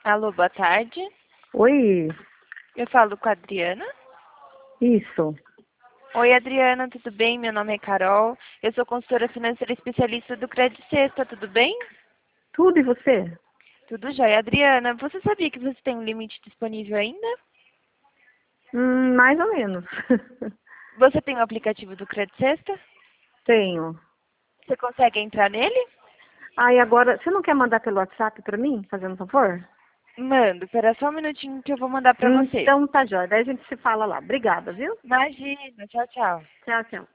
Alô, boa tarde. Oi, Eu falo com a Adriana. isso. Oi, Adriana, tudo bem? Meu nome é Carol. Eu sou consultora financeira especialista do Credit Sexta, tudo bem? Tudo e você? Tudo jóia. Adriana, você sabia que você tem um limite disponível ainda? Mais ou menos. Você tem o aplicativo do Credit Sexta? Tenho. Você consegue entrar nele? E agora, você não quer mandar pelo WhatsApp pra mim, fazendo um favor? Mando, espera só um minutinho que eu vou mandar pra você. Então tá jóia. Daí a gente se fala lá. Obrigada, viu? Imagina, tchau, tchau. Tchau, tchau.